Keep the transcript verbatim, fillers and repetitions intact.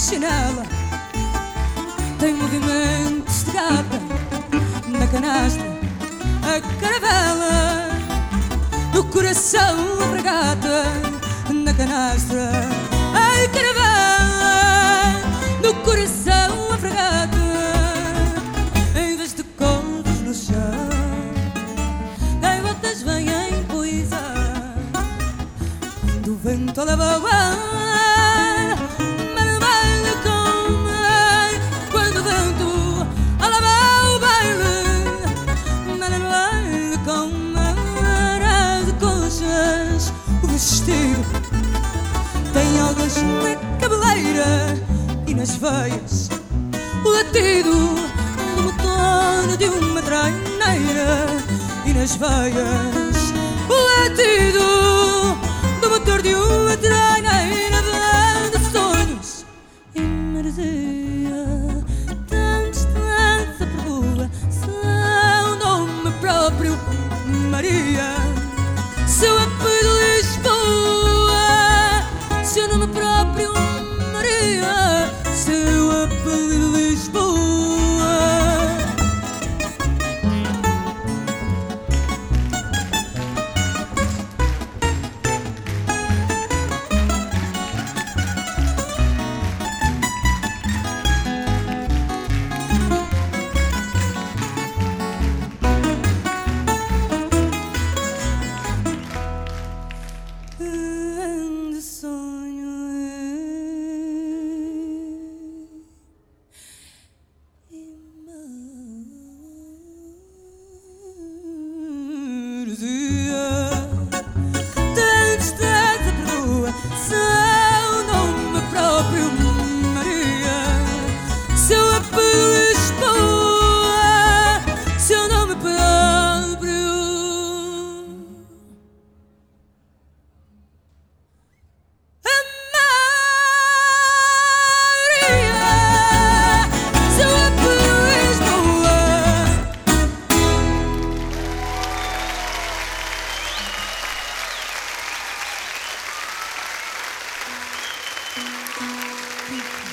chinela, tem movimentos de gata. Na canastra a caravela, no coração a fragata. Na canastra a caravela, no coração a fragata. Em vez de corvos no chão, gaivotas vêm em poesia. Quando o vento leva o ar, vestido tem algas na cabeleira e nas veias o latido do motor de uma traineira. E nas veias o latido do motor de uma traineira. De sonhos e maresia tão distante a perua, seu nome próprio Maria, seu apelido Lisboa, seu nome próprio Maria, seu apelido Lisboa. Seu apelido Lisboa, seu nome próprio